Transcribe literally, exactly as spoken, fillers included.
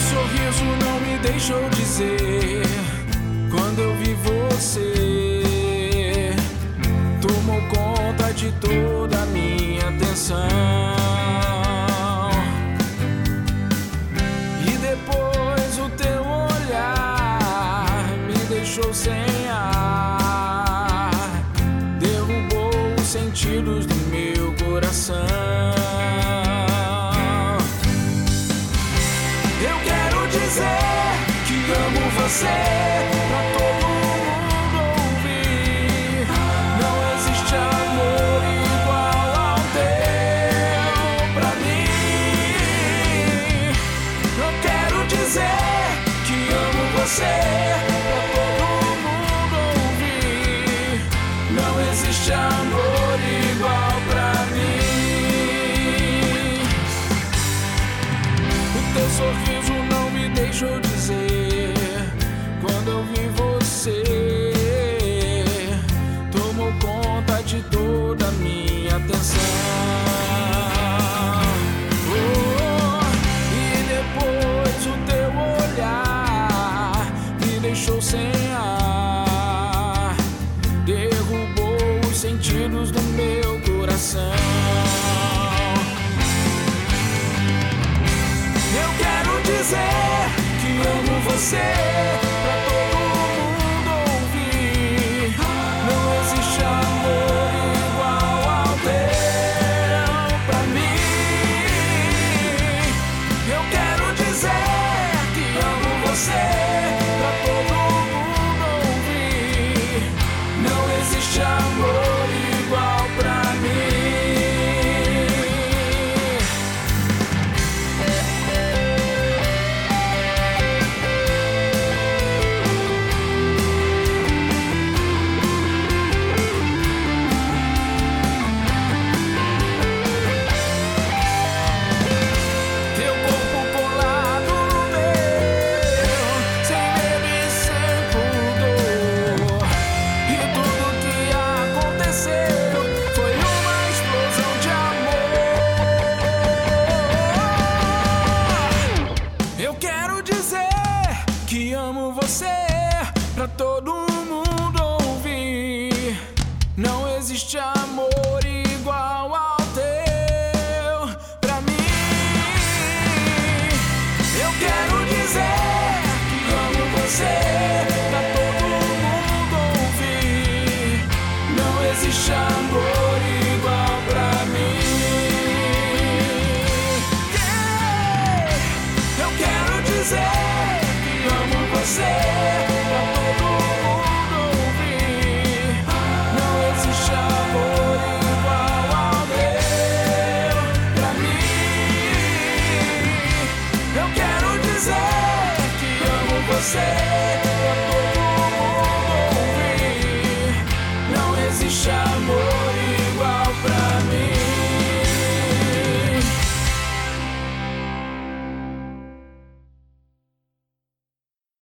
sorriso não me deixou dizer. Quando eu vi você, tomou conta de toda a minha atenção. E depois o teu olhar me deixou sem ar, derrubou os sentidos do meu coração. Eu quero dizer que amo você pra todo mundo ouvir. Não existe amor igual ao teu pra mim. Eu quero dizer que amo você pra todo mundo ouvir. Não existe amor igual pra mim. O teu sorriso não me deixou dizer. Quando eu vi você, tomou conta de toda a minha atenção. Oh, e depois o teu olhar me deixou sem ar, derrubou os sentidos do meu coração. Eu quero dizer que amo você pra todo mundo ouvir. Não existe amor igual ao teu pra mim. Eu quero dizer que amo você pra todo mundo ouvir. Não existe amor igual pra mim. Eu quero dizer que amo você pra todo mundo ouvir. Não existe amor igual ao teu pra mim. Eu quero dizer que amo você pra todo mundo ouvir. Não existe amor igual pra mim. Dizer que amo você pra todo mundo ouvir. Não existe amor igual ao teu pra mim. Eu quero dizer que amo você